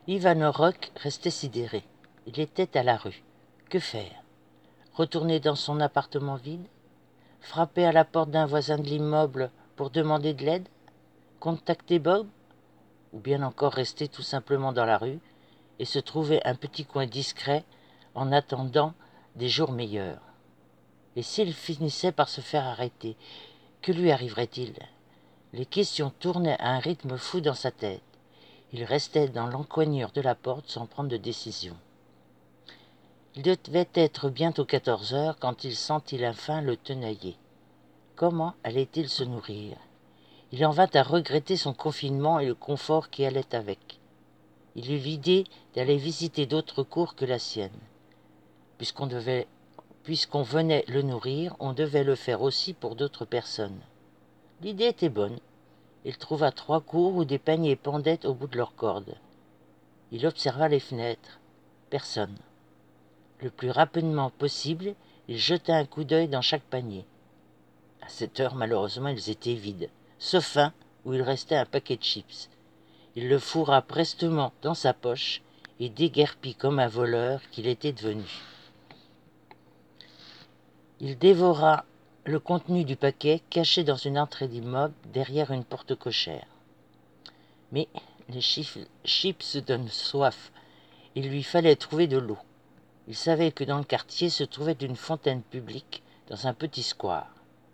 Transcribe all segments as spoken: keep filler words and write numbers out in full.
Ivan Roch restait sidéré. Il était à la rue. Que faire? Retourner dans son appartement vide? Frapper à la porte d'un voisin de l'immeuble pour demander de l'aide? Contacter Bob? Ou bien encore rester tout simplement dans la rue et se trouver un petit coin discret en attendant des jours meilleurs? Et s'il finissait par se faire arrêter, que lui arriverait-il? Les questions tournaient à un rythme fou dans sa tête. Il restait dans l'encoignure de la porte sans prendre de décision. Il devait être bientôt quatorze heures quand il sentit la faim le tenailler. Comment allait-il se nourrir? Il en vint à regretter son confinement et le confort qui allait avec. Il eut l'idée d'aller visiter d'autres cours que la sienne. Puisqu'on devait, puisqu'on venait le nourrir, on devait le faire aussi pour d'autres personnes. L'idée était bonne. Il trouva trois cours où des paniers pendaient au bout de leurs cordes. Il observa les fenêtres. Personne. Le plus rapidement possible, il jeta un coup d'œil dans chaque panier. À cette heure, malheureusement, ils étaient vides, sauf un où il restait un paquet de chips. Il le fourra prestement dans sa poche et déguerpit comme un voleur qu'il était devenu. Il dévora le contenu du paquet caché dans une entrée d'immeuble derrière une porte cochère. Mais les chips donnent soif. Il lui fallait trouver de l'eau. Il savait que dans le quartier se trouvait une fontaine publique dans un petit square.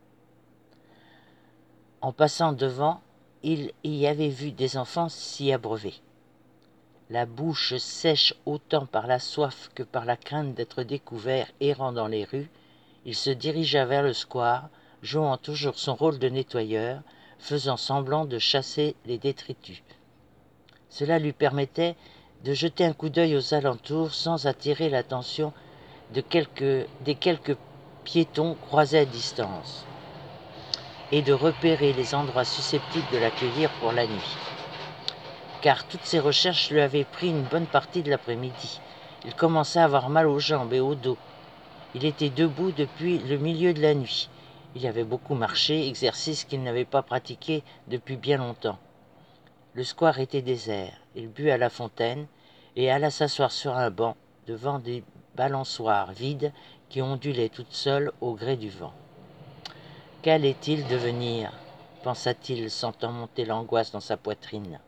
En passant devant, il y avait vu des enfants s'y abreuver. La bouche sèche autant par la soif que par la crainte d'être découvert errant dans les rues, il se dirigea vers le square, jouant toujours son rôle de nettoyeur, faisant semblant de chasser les détritus. Cela lui permettait de jeter un coup d'œil aux alentours sans attirer l'attention de quelques, des quelques piétons croisés à distance, et de repérer les endroits susceptibles de l'accueillir pour la nuit. Car toutes ces recherches lui avaient pris une bonne partie de l'après-midi. Il commençait à avoir mal aux jambes et au dos. Il était debout depuis le milieu de la nuit. Il avait beaucoup marché, exercice qu'il n'avait pas pratiqué depuis bien longtemps. Le square était désert. Il but à la fontaine et alla s'asseoir sur un banc devant des balançoires vides qui ondulaient toutes seules au gré du vent. Qu'allait-il devenir? Pensa-t-il, sentant monter l'angoisse dans sa poitrine.